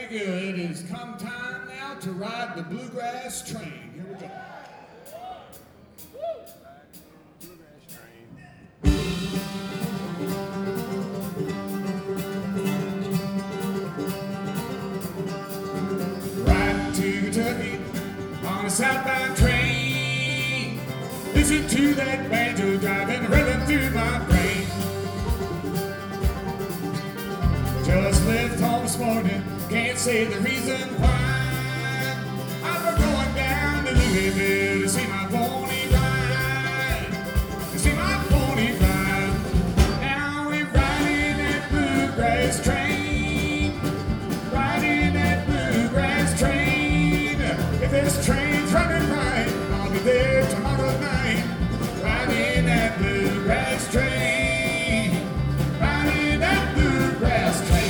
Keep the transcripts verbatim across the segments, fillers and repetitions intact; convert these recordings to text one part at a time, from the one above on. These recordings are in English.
good. It has come time now to ride the bluegrass train. Here we go. Riding to Kentucky on a southbound train. Listen to that banjo driving rhythm through my brain. Just left home this morning, can't say the reason why. I'm going down to Louisville to see my pony ride, to see my pony ride. Now we're riding that bluegrass train, riding that bluegrass train. If this train's running right, I'll be there tomorrow night, riding that bluegrass train, riding that bluegrass train.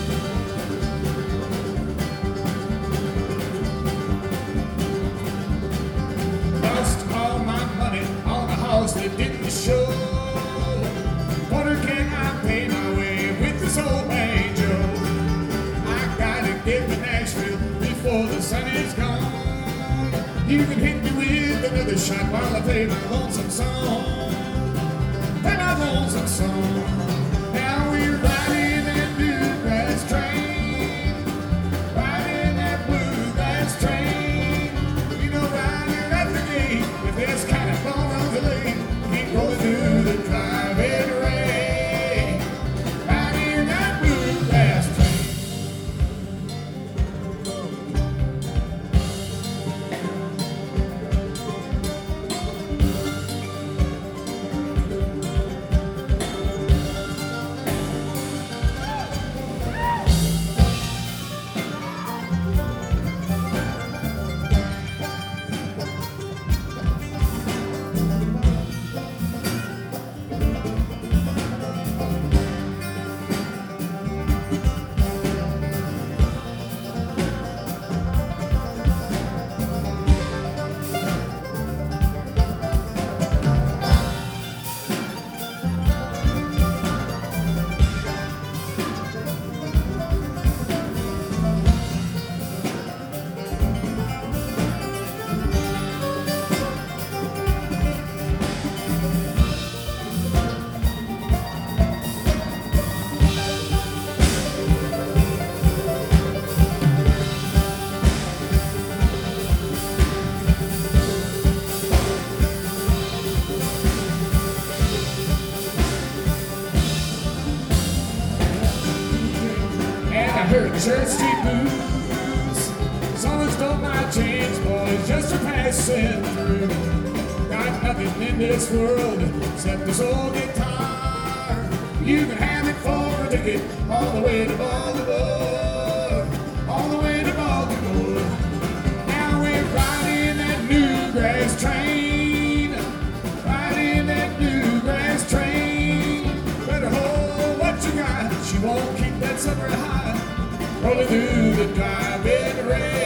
That didn't show. Wonder can I pay my way with this old banjo? I gotta get to Nashville before the sun is gone. You can hit me with another shot while I play my lonesome song, play my lonesome song. Now we're riding that bluegrass train, riding that bluegrass train. You know, riding at the gate with this kind of fun on the lane. Rolling through the driving rain, riding that bluegrass train. I heard Church Street blues, someone stole my chains, boys, just a passing through. Got nothing in this world except this old guitar. You can have it for a ticket all the way to Baltimore, all the way to Baltimore. Now we're riding that bluegrass train, riding that bluegrass train. Better hold what you got, she won't keep that sucker high. Rolling through the driving rain.